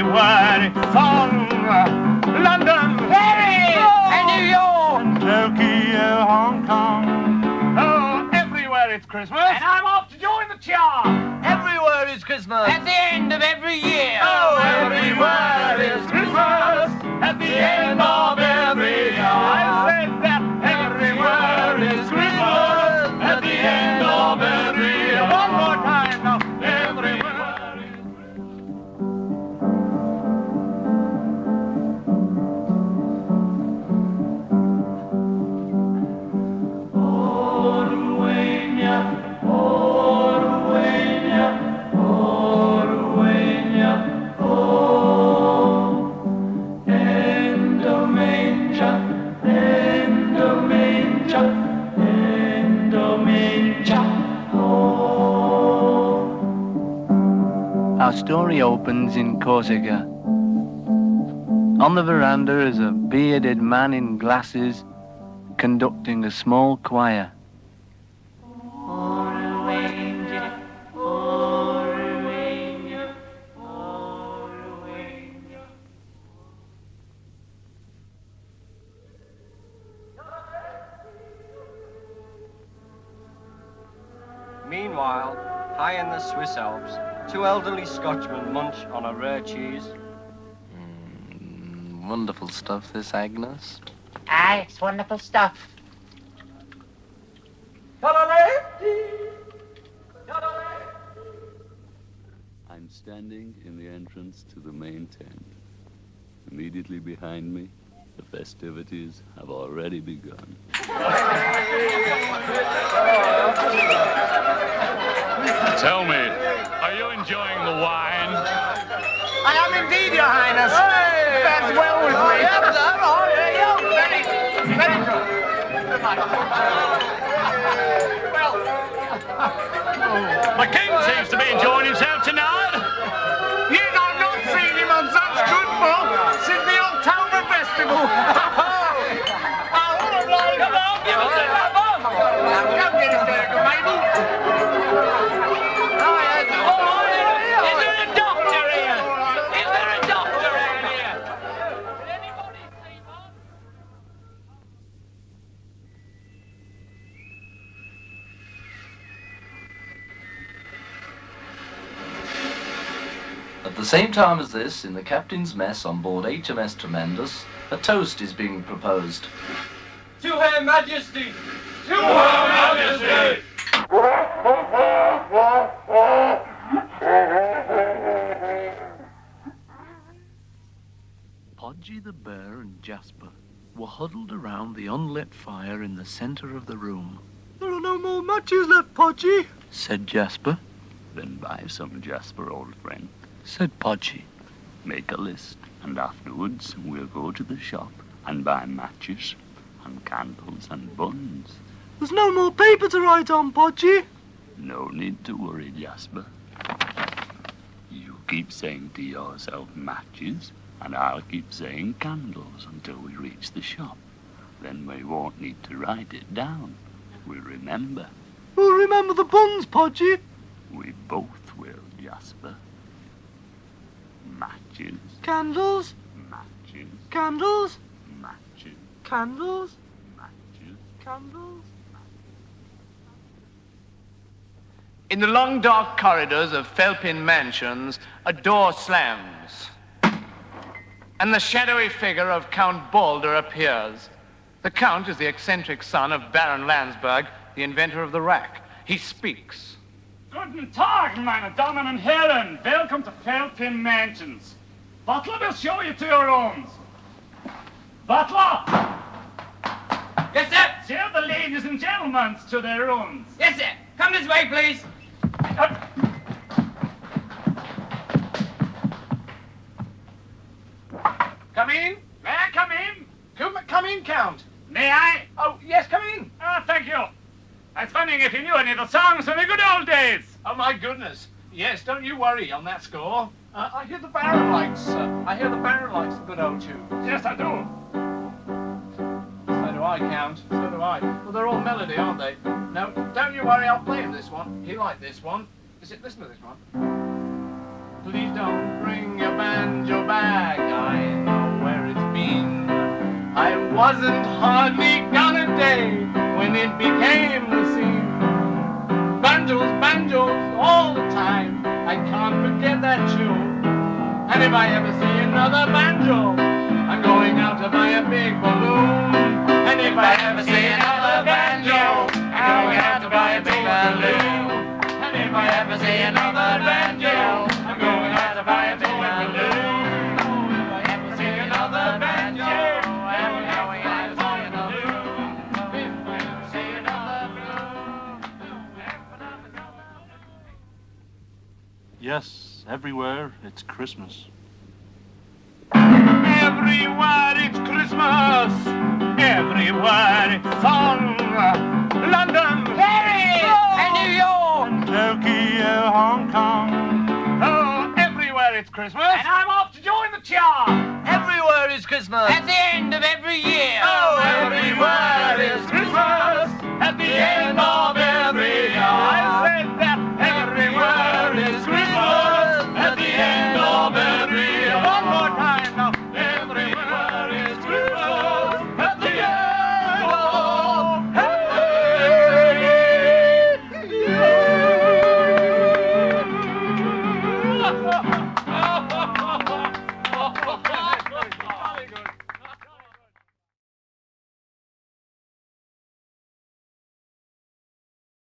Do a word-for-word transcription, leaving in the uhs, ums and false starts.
every word is song. London, Paris, oh, and New York, and Tokyo, Hong Kong. Oh, everywhere it's Christmas. And I'm off to join the chart. Everywhere is Christmas. At the end of every year. Oh, everywhere is Christmas. At the end of every year. I said that everywhere is Christmas. At the end of every year. One more time now. Everywhere is Our story opens in Corsica. On the veranda is a bearded man in glasses conducting a small choir. Meanwhile, high in the Swiss Alps, two elderly Scotchmen munch on a rare cheese. Mm, wonderful stuff, this, Agnes. Ah, it's wonderful stuff. I'm standing in the entrance to the main tent. Immediately behind me, the festivities have already begun. Tell me, are you enjoying the wine? I am indeed, Your Highness. Hey. That's well with me. Yes, sir. Oh, yeah, yeah. Very, very good. Well, The king seems to be enjoying himself tonight. yes, I've not seen him on such good form since the October Festival. Oh, what a bloke. Come on, give us a rub on. Come get his burger, baby. Oh, yes. Is there a doctor here? Is there a doctor around here? Did anybody see Mark? At the same time as this, in the captain's mess on board H M S Tremendous, a toast is being proposed. To Her Majesty! To Her Majesty! Podgy the bear and Jasper were huddled around the unlit fire in the center of the room. There are no more matches left, Podgy, said Jasper. Then buy some, Jasper, old friend. Said Podgy. Make a list, and afterwards we'll go to the shop and buy matches and candles and buns. There's no more paper to write on, Podgy. No need to worry, Jasper. You keep saying to yourself matches, and I'll keep saying candles until we reach the shop. Then we won't need to write it down. We'll remember. We'll remember the buns, Podgy. We both will, Jasper. Matches, Candles, matches, candles, matches, candles, matches. candles. In the long dark corridors of Felpin Mansions, a door slams, and the shadowy figure of Count Balder appears. The Count is the eccentric son of Baron Landsberg, the inventor of the rack. He speaks. Guten Tag, meine Damen and Herren. Welcome to Felpin Mansions. Butler will show you to your rooms. Butler! Yes, sir. Show the ladies and gentlemen to their rooms. Yes, sir. Come this way, please. Come in. May I come in? Come, come in, Count. May I? Oh, yes, come in. Ah, thank you. I was wondering if you knew any of the songs from the good old days. Oh, my goodness. Yes, don't you worry on that score. Uh, I hear the Baron likes, uh, I hear the Baron likes the good old tune. Yes, I do. So do I, Count. So do I. Well, they're all melody, aren't they? No, don't you worry, I'll play him this one. He liked this one. Is it, listen to this one. Please don't bring your banjo back. I know where it's been. I wasn't hardly gone a day when it became the scene. Banjos, banjos, all the time. I can't forget that tune. And if I ever see another banjo, I'm going out to buy a big balloon. And if I ever see another banjo, I'm going out to buy a big balloon. And if I ever see another banjo, I'm going out to buy a big balloon. If I ever see another banjo, I'm going out to buy a balloon. If I ever see another balloon. Yes, everywhere it's Christmas. Everywhere it's Christmas. Everywhere it's song. London, Paris and New York. Tokyo, Hong Kong. oh, everywhere it's Christmas. And I'm off to join the choir. Everywhere is Christmas. At the end of every year. Oh, everywhere is Christmas. At the end of every year. I said that everywhere is Christmas. At the end of every year. One more time now. Everywhere is Christmas. At the end of every year. Very good.